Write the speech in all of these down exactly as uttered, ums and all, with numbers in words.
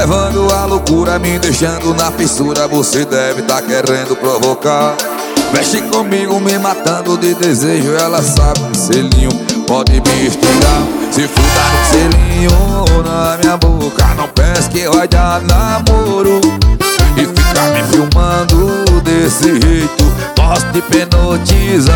levando à loucura, me deixando na fissura. Você deve tá querendo provocar. Mexe comigo, me matando de desejo. Ela sabe que selinho pode me instigar. Se fuda no selinho na minha boca, não pense que vai dar namoro. E ficar me filmando desse jeito, posso te penotizar.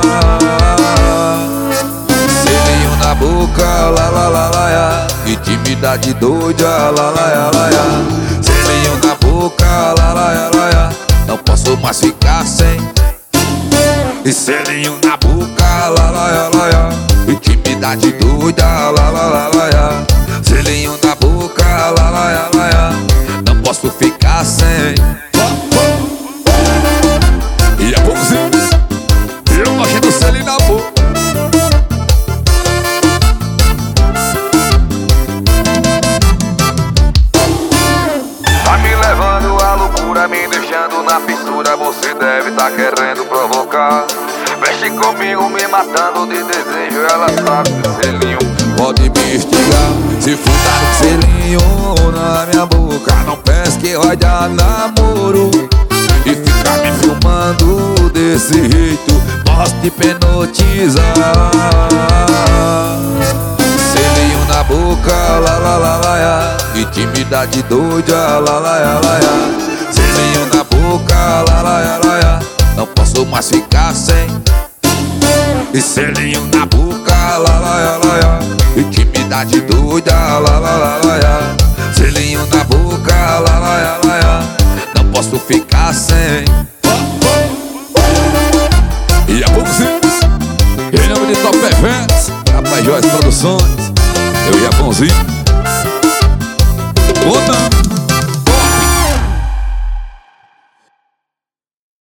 Selinho na boca, lá lá lá lá lá. Intimidade doida, lá lá lá lá lá. Selinho na boca, lá lá lá lá lá. Não posso mais ficar sem. E selinho na boca, lá lá lá lá lá. Intimidade doida, lá lá lá lá lá. Selinho na boca, lá lá lá lá lá. Não posso ficar sem. E é bonzinho, eu gosto do selinho na boca. Tá me levando à loucura, me deixando na fissura. Você deve tá querendo provocar. Mexe comigo, me matando de desejo. Ela sabe que o selinho pode me instigar. Se fuda no selinho na minha boca, não pense que vai dar namoro. E ficar me filmando desse jeito, posso te penotizar. Selinho na boca, lá lá lá lá lá. Intimidade doida, lá lá lá lá lá. Selinho na boca, lá lá lá lá lá. Não posso mais ficar sem. E selinho na boca, lá lá lá lá lá. Intimidade doida, lá lá lá lá lá. Selinho na boca, lá lá lá lá lá. Não posso ficar sem. E é bonzinho, em nome de Top Eventos, Rapaz Joyce Produções, eu e a Bonzinho. Outra.